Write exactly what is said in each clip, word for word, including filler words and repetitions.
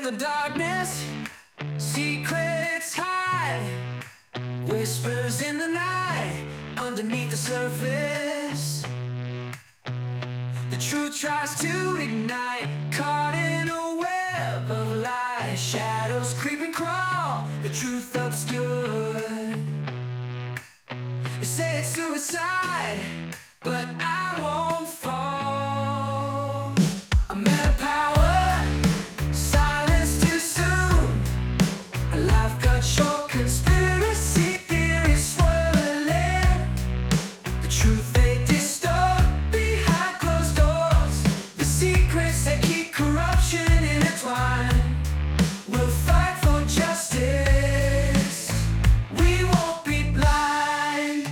the darkness, secrets hide, whispers in the night, underneath the surface. The truth tries to ignite, caught in a web of lies. Shadows creep and crawl, the truth obscured. They say it's suicide, but I won't fall. I'm at a power, silence too soon. A life cut short, conspiracy theories swirling. The truth they distort behind closed doors. The secrets that keep corruption intertwined. We'll fight for justice, we won't be blind.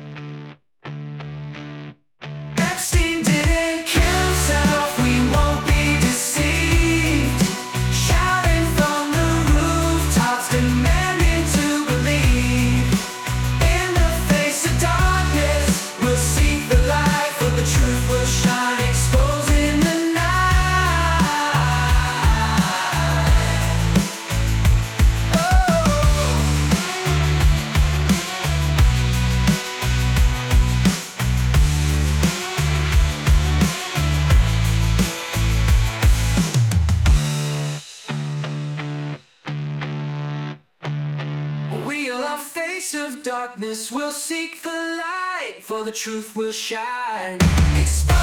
Epstein didn't kill himself, we won't be deceived. Shouting from the rooftops, demanding to believe. In the face of darkness, we'll seek the light, for the truth will shine, exposing the night. We'll our face of darkness, we'll seek the light, for the truth will shine. Exposing